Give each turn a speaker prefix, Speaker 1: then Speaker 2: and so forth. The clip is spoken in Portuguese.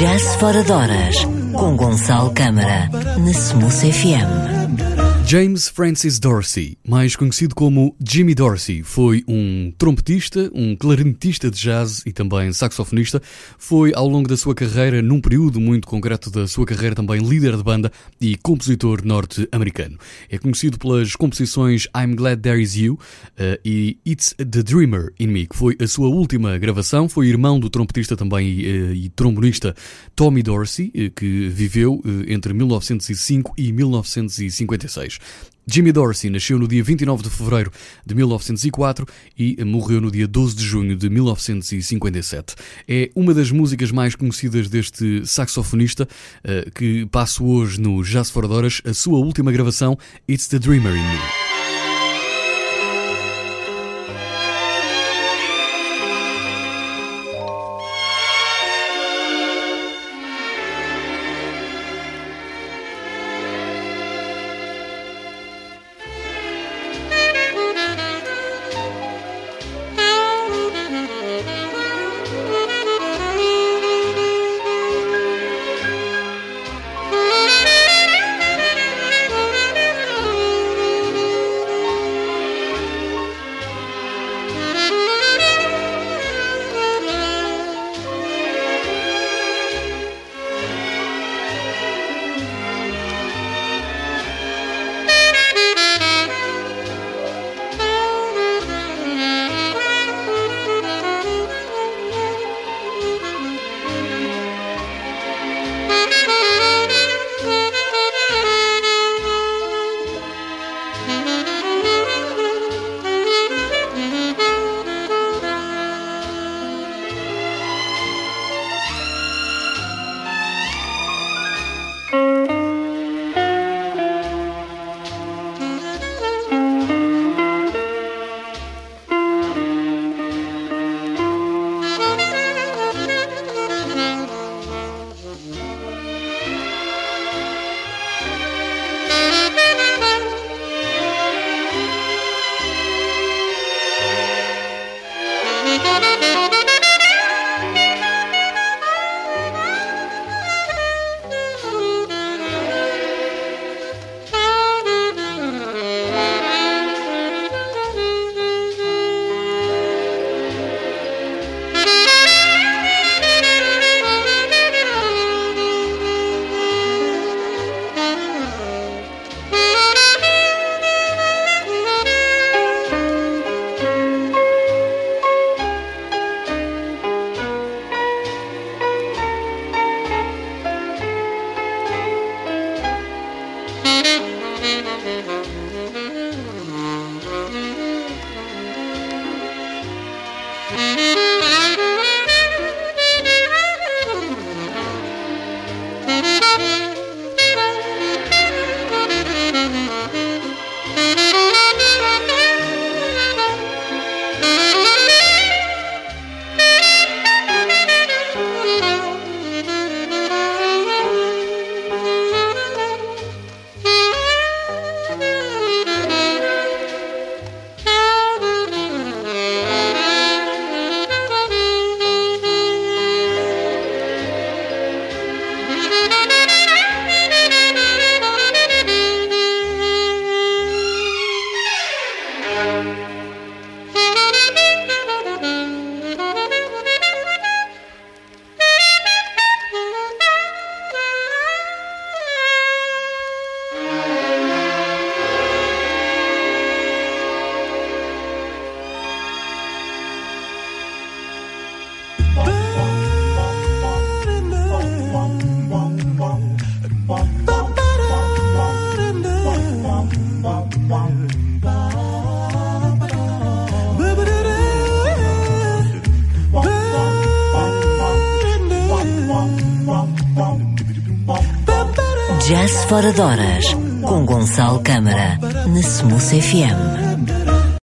Speaker 1: Jazz Fora de Horas, com Gonçalo Câmara, na Smooth FM.
Speaker 2: James Francis Dorsey, mais conhecido como Jimmy Dorsey, foi um trompetista, um clarinetista de jazz e também saxofonista. Foi ao longo da sua carreira, num período muito concreto da sua carreira, também líder de banda e compositor norte-americano. É conhecido pelas composições I'm Glad There Is You e It's the Dreamer in Me, que foi a sua última gravação. Foi irmão do trompetista também e trombonista Tommy Dorsey, que viveu entre 1905 e 1956. Jimmy Dorsey nasceu no dia 29 de fevereiro de 1904 e morreu no dia 12 de junho de 1957. É uma das músicas mais conhecidas deste saxofonista, que passo hoje no Jazz Fora de Horas, a sua última gravação, It's the Dreamer in Me.
Speaker 1: Jazz Fora de Horas, com Gonçalo Câmara, na Smooth FM.